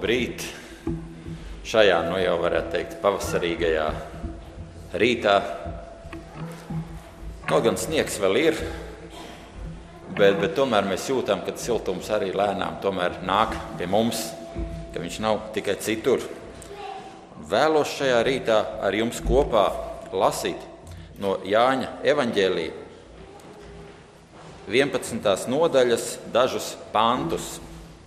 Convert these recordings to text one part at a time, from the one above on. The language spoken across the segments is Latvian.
Labrīt! Šajā, jau varētu teikt, pavasarīgajā rītā. Kaut gan sniegs vēl ir, bet tomēr mēs jūtam, ka siltums arī lēnām tomēr nāk pie mums, ka viņš nav tikai citur. Vēlos šajā rītā ar jums kopā lasīt no Jāņa evaņģēlija 11. nodaļas dažus pantus.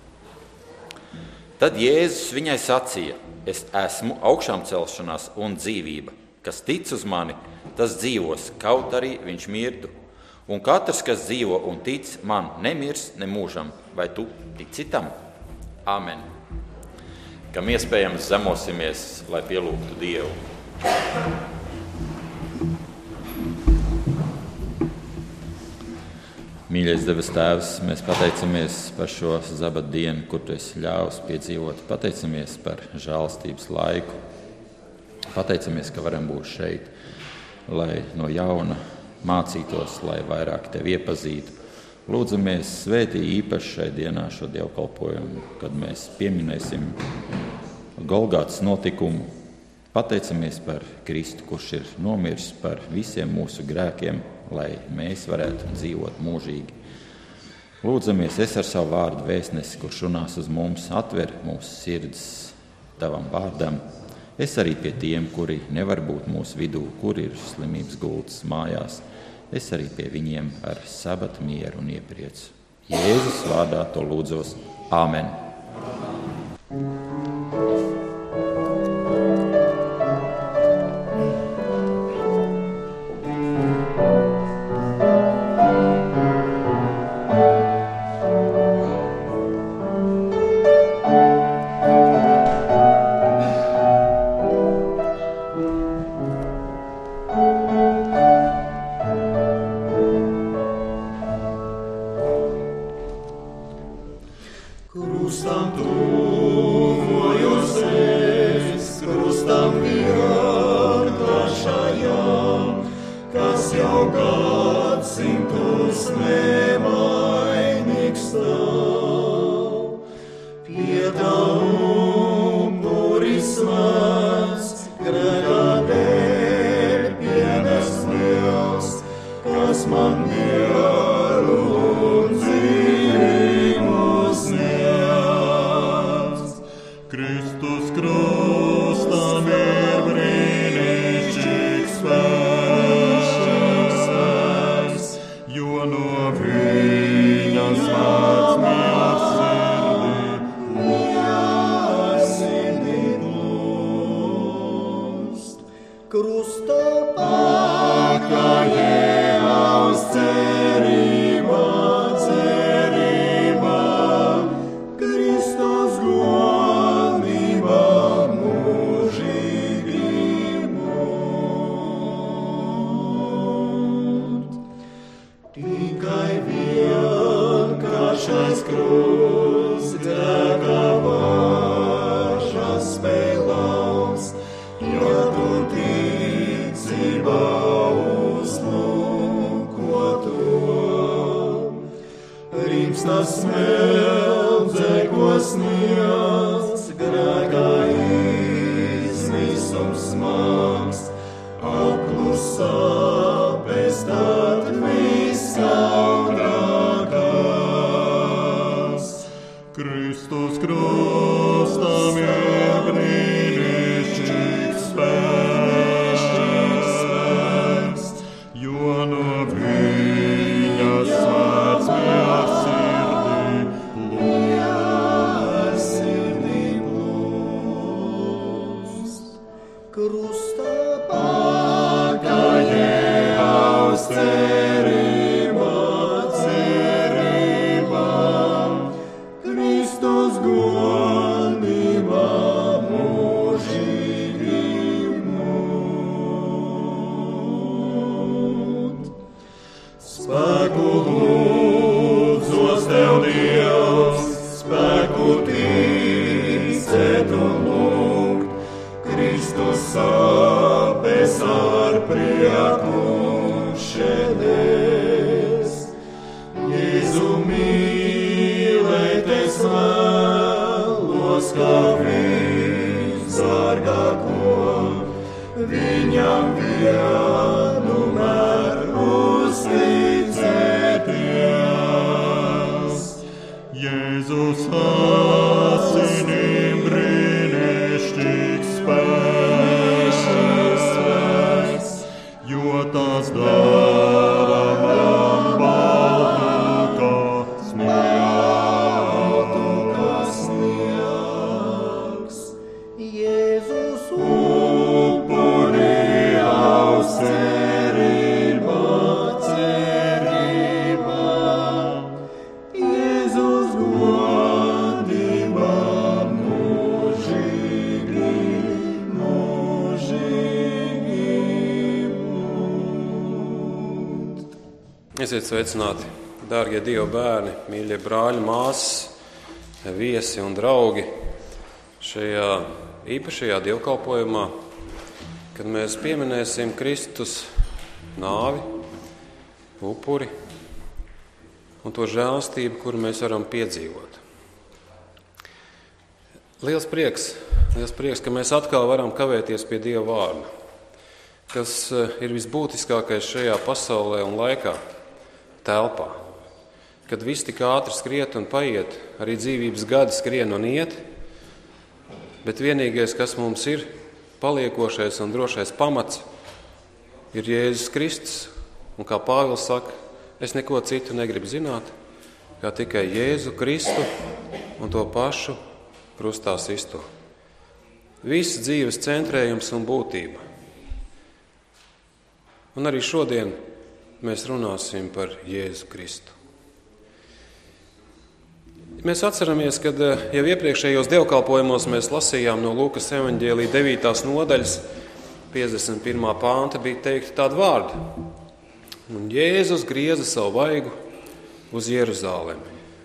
Tad Jēzus viņai sacīja: es esmu augšām celšanās un dzīvība. Kas tic uz mani, tas dzīvos, kaut arī viņš mirtu. Un katrs, kas dzīvo un tic man, nemirs nemūžam. Vai tu tici tam? Āmen. Kam iespējams zemosimies, lai pielūgtu Dievu. Mīļais debes Tēvs, mēs pateicamies par šo sabata dienu, kur Tu esi ļāvis piedzīvot. Pateicamies par žēlastības laiku. Pateicamies, ka varam būt šeit, lai no jauna mācītos, lai vairāk Tevi iepazītu. Lūdzamies, svētī īpaši šai dienā šo dievkalpojumu, kad mēs pieminēsim Golgātas notikumu. Pateicamies par Kristu, kurš ir nomiris par visiem mūsu grēkiem, lai mēs varētu dzīvot mūžīgi. Lūdzamies, es ar savu vārdu vēstnesi, kurš runās uz mums, atver mūsu sirds Tavam vārdam. Es arī pie tiem, kuri nevar būt mūsu vidū, kuri ir slimības gultas mājās. Es arī pie viņiem ar sabata mieru un iepriecu. Jēzus vārdā to lūdzos. Āmen. Jēzu mīlēt es vēlos, kā visargāko, viņam vienmēr uzticēties. Jēzus asinīm brīnišķīgs spēks, jo tās dara man baltu kā sniegs. Jēzus upuri jau cerībā, Jēzus godībā mūžīgi. Esiet sveicināti, dārgie Dieva bērni, mīļie brāļi, māsas, viesi un draugi šajā īpašajā dievkalpojumā, kad mēs pieminēsim Kristus nāvi, upuri un to žēlastību, kuru mēs varam piedzīvot. Liels prieks, ka mēs atkal varam kavēties pie Dieva vārda, kas ir visbūtiskākais šajā pasaulē un laikā, telpā. Kad viss tik ātri skriet un paiet, arī dzīvības gadi skrien un iet, bet vienīgais, kas mums ir paliekošais un drošais pamats, ir Jēzus Kristus. Un kā Pāvils saka, es neko citu negribu zināt, kā tikai Jēzu Kristu un to pašu krustā sisto. Viss dzīves centrējums un būtība. Un arī šodien mēs runāsim par Jēzu Kristu. Mēs atceramies, kad jau iepriekšējos dievkalpojumos mēs lasījām no Lūkas evaņģēlija 9. nodaļas 51. pānta bija teikti tādi vārdi. Un Jēzus grieza savu vaigu uz Jeruzalemi.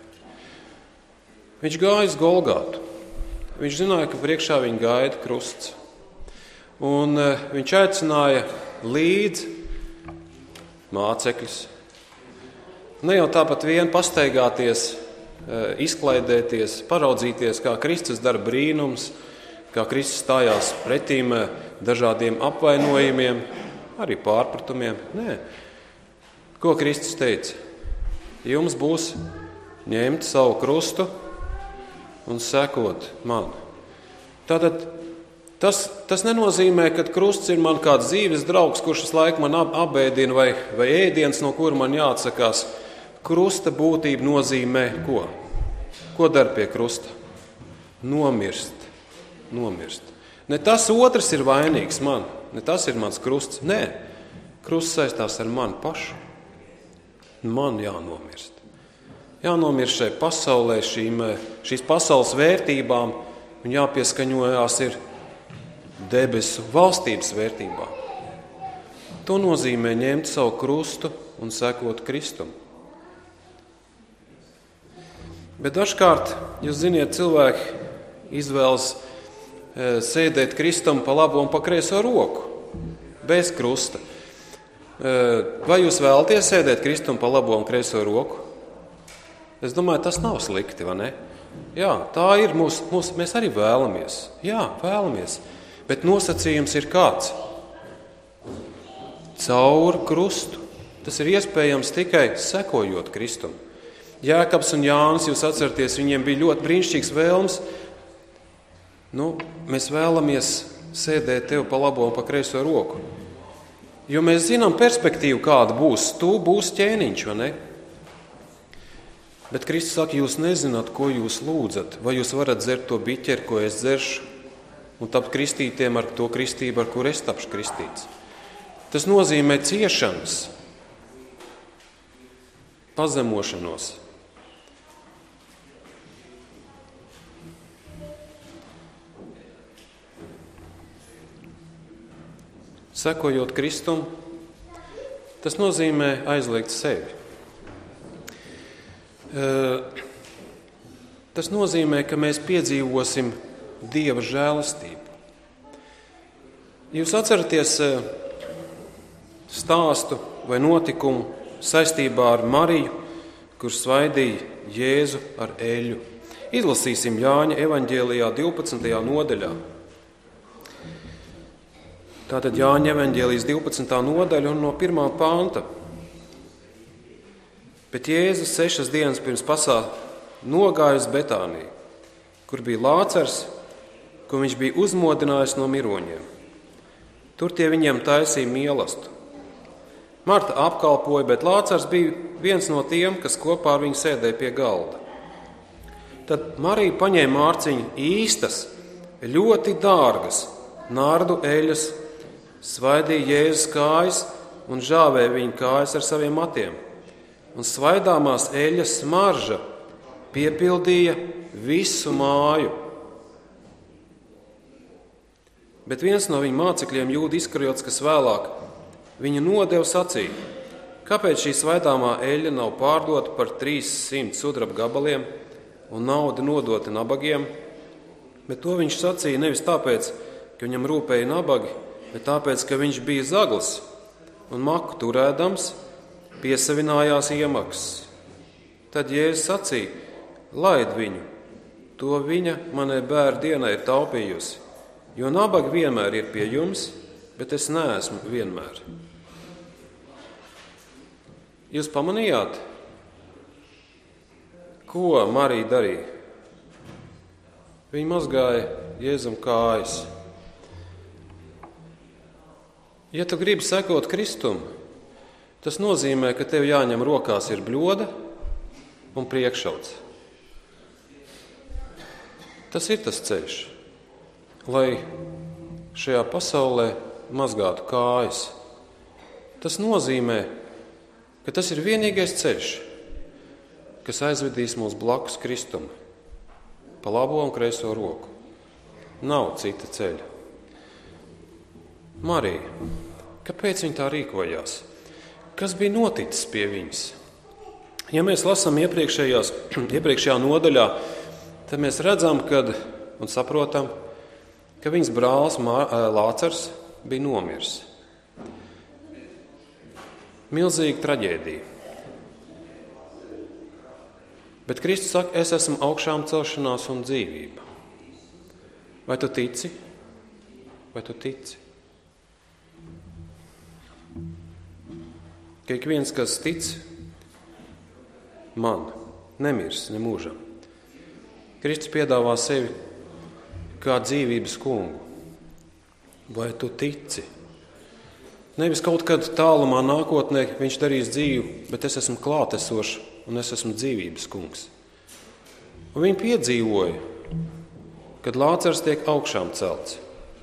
Viņš gāja uz Golgātu. Viņš zināja, ka priekšā viņa gaida krusts. Un viņš aicināja līdzi mācekļus. Ne jau tāpat vien pastaigāties, izklaidēties, paraudzīties, kā Kristus dara brīnums, kā Kristus stājās pretīm dažādiem apvainojumiem, arī pārpratumiem. Nē. Ko Kristus teica? Jums būs ņemt savu krustu un sekot man. Tātad tas nenozīmē, ka krusts ir man kāds dzīves draugs, kurš visu laiku man apēdina vai ēdiens, no kura man jāatsakās. Krusta būtība nozīmē ko? Ko dara pie krusta? Nomirst. Ne tas otrs ir vainīgs man, ne tas ir mans krusts. Nē, krusts saistās ar mani pašu. Man jānomirst. Jānomirst šai pasaulē, šīs pasaules vērtībām un jāpieskaņojās ir debesu valstības vērtībām. To nozīmē ņemt savu krustu un sekot Kristum. Bet dažkārt, jūs ziniet, cilvēki izvēlas sēdēt Kristum pa labo un pa kreiso roku, bez krusta. Vai jūs vēlaties sēdēt Kristum pa labo un kreiso roku? Es domāju, tas nav slikti, vai ne? Jā, tā ir mēs arī vēlamies. Jā, vēlamies. Bet nosacījums ir kāds? Caur krustu. Tas ir iespējams tikai sekojot Kristum. Jēkabs un Jānis, jūs atceraties, viņiem bija ļoti brīnišķīgs vēlms. Mēs vēlamies sēdēt tev pa labo un pa kreiso roku. Jo mēs zinām perspektīvu, kāda būs. Tu būsi ķēniņš, vai ne? Bet Kristus saka, jūs nezināt, ko jūs lūdzat. Vai jūs varat dzert to biķeri, ko es dzeršu, un tapt kristītiem ar to kristību, ar kur es tapšu kristīts. Tas nozīmē ciešanas, pazemošanos. Sekojot Kristum, tas nozīmē aizliegt sevi. Tas nozīmē, ka mēs piedzīvosim Dieva žēlastību. Jūs atceraties stāstu vai notikumu saistībā ar Mariju, kur svaidīja Jēzu ar eļļu. izlasīsim Jāņa evaņģēlijā 12. nodaļā. Tātad Jāņa evaņģēlijas 12. nodaļa un no 1. panta. Bet Jēzus 6 dienas pirms pasā nogāja uz Betāniju, kur bija Lācars, ko viņš bija uzmodinājis no miroņiem. Tur tie viņiem taisīja mielastu. Marta apkalpoja, bet Lācars bija viens no tiem, kas kopā ar viņu sēdēja pie galda. Tad Marija paņēma mārciņu īstas, ļoti dārgas, nardu eļas, svaidīja Jēzus kājas un žāvēja viņa kājas ar saviem matiem. Un svaidāmās eļas smarža piepildīja visu māju. Bet viens no viņa mācekļiem, Jūda Iskariots, kas vēlāk viņu nodeva, sacīja: kāpēc šī svaidāmā eļļa nav pārdota par 300 sudraba gabaliem un nauda nodota nabagiem? Bet to viņš sacīja nevis tāpēc, ka viņam rūpēja nabagi, bet tāpēc, ka viņš bija zaglis un maku turēdams piesavinājās iemaksas. Tad Jēzus sacīja: laid viņu, to viņa manai bērnu dienai ir taupījusi, jo nabaga vienmēr ir pie jums, bet es neesmu vienmēr. Jūs pamanījāt, ko Marija darīja? Viņa mazgāja Jēzum kājas. Ja tu gribi sekot Kristum, tas nozīmē, ka tev jāņem rokās ir bļoda un priekšauts. Tas ir tas ceļš, lai šajā pasaulē mazgātu kājas. Tas nozīmē, ka tas ir vienīgais ceļš, kas aizvedīs mūs blakus Kristum, pa labo un kreiso roku. Nav cita ceļa. Marija, kāpēc viņa tā rīkojās? Kas bija noticis pie viņas? Ja mēs lasām iepriekšējā nodaļā, tad mēs redzam, un saprotam, ka viņas brālis Lācars bija nomiris. Milzīga traģēdija. Bet Kristus saka, es esmu augšām celšanās un dzīvība. Vai tu tici? Vai tu tici? Ka ik viens, kas tic man, nemirs nemūžam. Kristus piedāvā sevi kā dzīvības kungu. Vai tu tici? Nevis kaut kad tālumā nākotnē viņš darīs dzīvi, bet es esmu klātesošs un es esmu dzīvības kungs. Un viņi piedzīvoja, kad Lācars tiek augšām celts.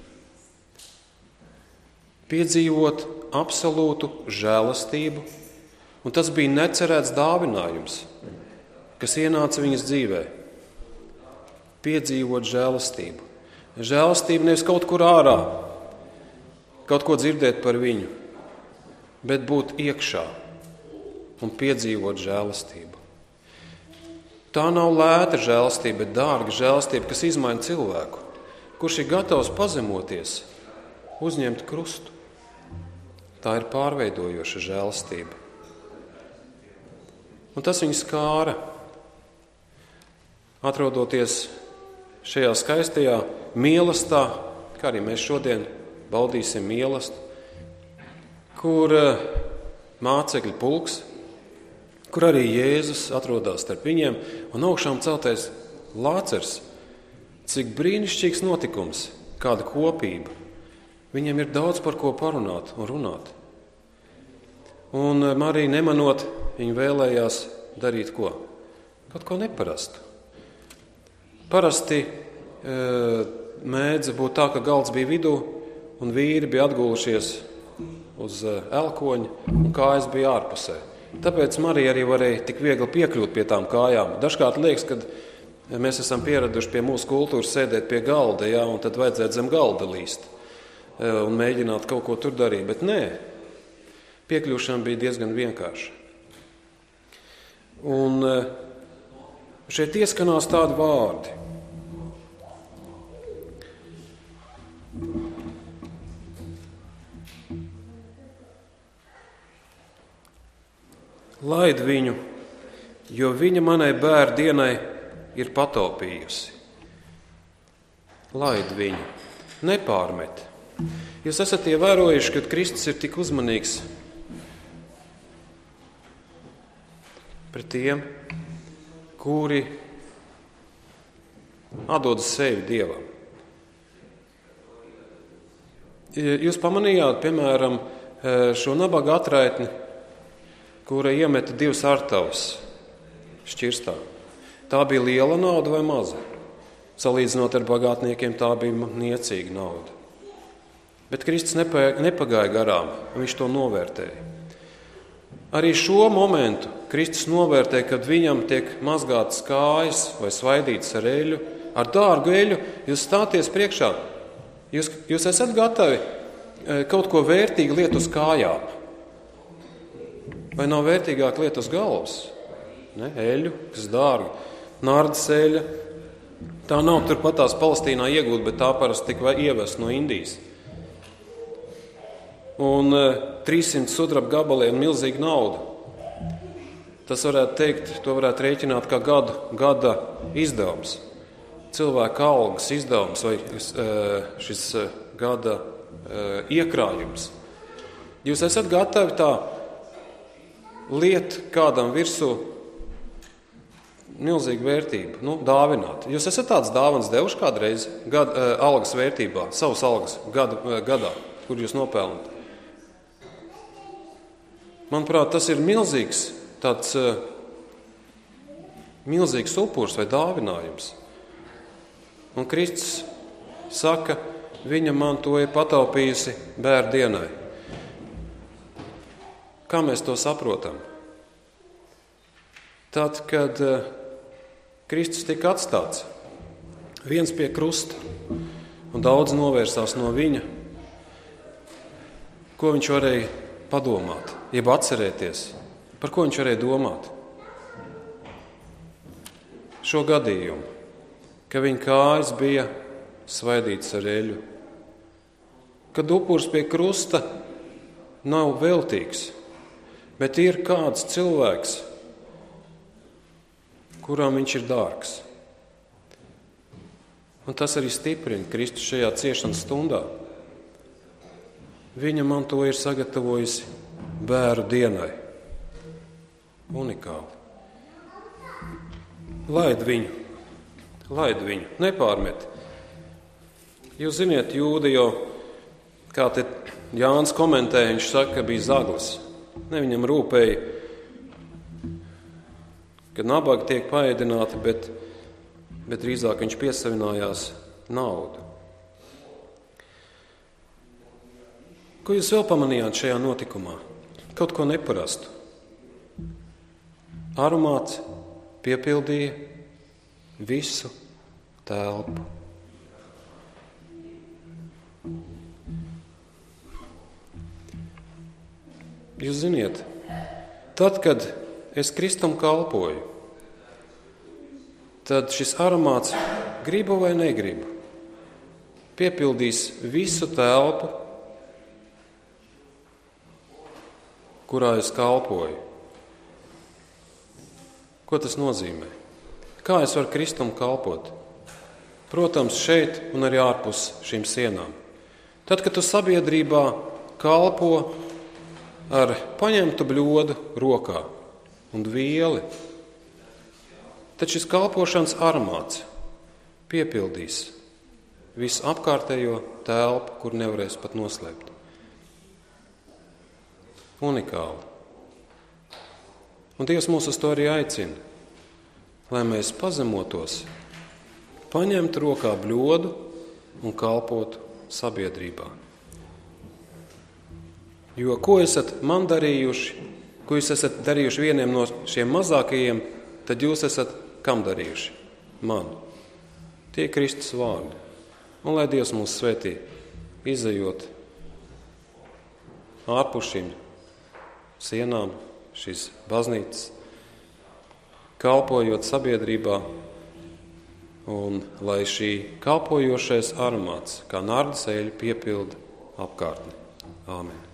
Piedzīvot absolūtu žēlastību, un tas bija necerēts dāvinājums, kas ienāca viņas dzīvē. Piedzīvot žēlastību. Žēlastība nevis kaut kur ārā, kaut ko dzirdēt par viņu, bet būt iekšā un piedzīvot žēlastību. Tā nav lēta žēlastība, bet dārga žēlastība, kas izmaina cilvēku, kurš ir gatavs pazemoties, uzņemt krustu. Tā ir pārveidojoša žēlastība. Un tas viņu skāra, atrodoties šajā skaistajā mīlestā, kā arī mēs šodien baudīsim mīlestību, kur mācekļu pulks, kur arī Jēzus atrodas starp viņiem, un augšām celtais Lācars. Cik brīnišķīgs notikums, kāda kopība. Viņiem ir daudz par ko parunāt un runāt. Un Marija nemanot, viņa vēlējās darīt ko? Kaut ko neparastu. Parasti mēdza būt tā, ka galds bija vidū, un vīri bija atgulušies uz elkoņa, un kājas bija ārpusē. Tāpēc Marija arī varēja tik viegli piekļūt pie tām kājām. Dažkārt liekas, kad mēs esam pieraduši pie mūsu kultūras sēdēt pie galda, jā, un tad vajadzētu zem galda līst un mēģināt kaut ko tur darīt. Bet nē, piekļūšana bija diezgan vienkārša. Un šeit ieskanās tādi vārdi. Laid viņu, jo viņa manai bērnu dienai ir pataupījusi. Laid viņu, nepārmet. Jūs esat ievērojuši, ka Kristus ir tik uzmanīgs pret tiem, kuri atdod sevi Dievam. Jūs pamanījāt, piemēram, šo nabaga atraitni, kura iemeta 2 artavas šķirstā. Tā bija liela nauda vai maza? Salīdzinot ar bagātniekiem, tā bija niecīga nauda. Bet Kristus nepagāja garām, viņš to novērtēja. Arī šo momentu Kristus novērtē, kad viņam tiek mazgātas kājas vai svaidītas ar eļu, ar dārgu eļu, jūs stāties priekšā. Jūs esat gatavi kaut ko vērtīgu lietu uz kājām? Vai nav vērtīgāk lietu uz galvas? Ne? Eļu, kas dārga, nardas eļa. Tā nav turpatās Palestīnā iegūta, bet tā parasti tika ievest no Indijas. Un 300 sudraba gabaliem milzīga nauda. Tas varētu teikt, to varētu rēķināt kā gada izdevums. Cilvēka algas izdevums vai šis gada iekrājums. Jūs esat gatavi tā liet kādam virsū milzīgu vērtību, dāvināt. Jūs esat tāds dāvans devuši kādreiz algas vērtībā, savas algas gadā, kur jūs nopelnat. Manuprāt, tas ir milzīgs upurs vai dāvinājums. Un Kristus saka, viņa man to ir pataupījusi bērndienai. Kā mēs to saprotam? Tad, kad Kristus tika atstāts, viens pie krusta, un daudz novērsās no viņa, ko viņš varēja padomāt, jeb atcerēties, par ko viņš varēja domāt. Šo gadījumu, ka viņa kājas bija svaidītas ar eļu, kad upurs pie krusta nav veltīgs, bet ir kāds cilvēks, kurām viņš ir dārgs. Un tas arī stiprina Kristus šajā ciešanas stundā. Viņa man to ir sagatavojusi bēru dienai. Unikāli. Laid viņu, nepārmet. Jūs ziniet, Jūdi jau, kā te Jānis komentē, viņš saka, ka bija zaglis. Ne viņam rūpēja, ka nabaga tiek paēdināta, bet drīzāk viņš piesavinājās naudu. Ko jūs vēl pamanījāt šajā notikumā? Kaut ko neparastu. Aromāts piepildīja visu telpu. Jūs ziniet, tad, kad es Kristum kalpoju, tad šis aromāts, gribu vai negribu, piepildīs visu telpu, kurā es kalpoju. Ko tas nozīmē? Kā es varu Kristum kalpot? Protams, šeit un arī ārpus šīm sienām. Tad, kad tu sabiedrībā kalpo ar paņemtu bļodu rokā un vieli, tad šis kalpošanas aromāts piepildīs visu apkārtējo telpu, kur nevarēs pat noslēpt. Unikāli. Un Dievs mūs uz to arī aicina, lai mēs pazemotos, paņemtu rokā bļodu un kalpotu sabiedrībā. Jo ko esat man darījuši, ko jūs esat darījuši vieniem no šiem mazākajiem, tad jūs esat kam darījuši? Man. Tie Kristus vārdi. Un lai Dievs mūs svētī, izejot ārpus šīm sienām, šīs baznīcas, kalpojot sabiedrībā, un lai šī kalpojošais aromāts, kā nardas eļļa, piepilda apkārtni. Āmen.